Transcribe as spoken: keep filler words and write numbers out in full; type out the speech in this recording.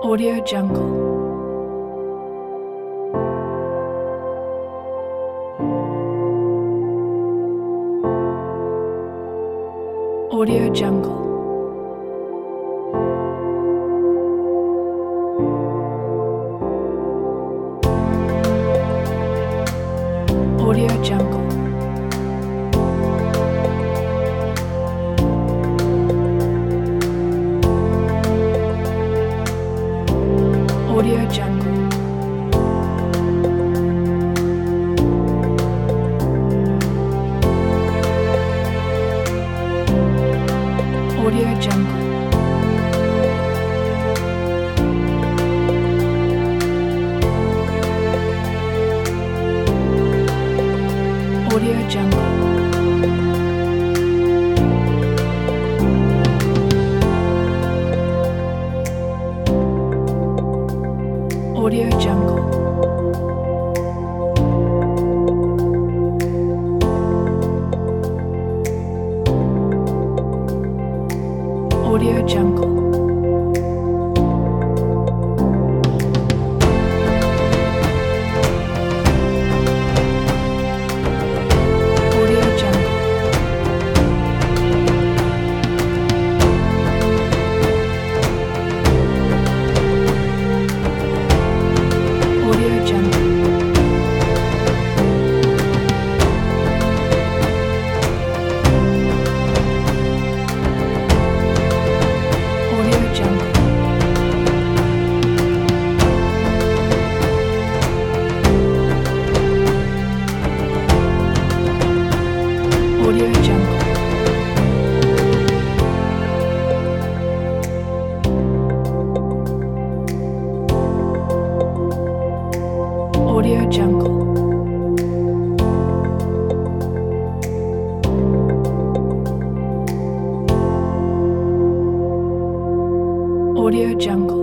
Audio Jungle. Audio Jungle. Audio Jungle. Audio Jungle. Audio Jungle. Audio Jungle. Audio Jungle. Audio Jungle. Audio Jungle. Audio Jungle. Audio Jungle. Audio Jungle. Audio Jungle. Audio Jungle.